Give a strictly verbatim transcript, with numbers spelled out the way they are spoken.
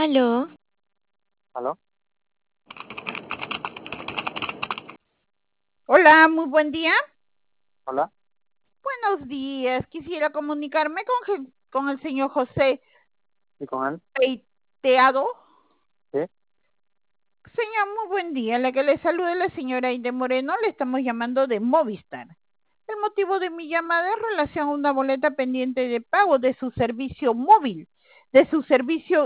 Aló. ¿Aló? Hola, muy buen día. ¿Hola? Buenos días. Quisiera comunicarme con, Je- con el señor José ¿Y con él? Peiteado. ¿Sí? Señor, muy buen día. La que le salude la señora Aide Moreno. Le estamos llamando de Movistar. El motivo de mi llamada es en relación a una boleta pendiente de pago de su servicio móvil, de su servicio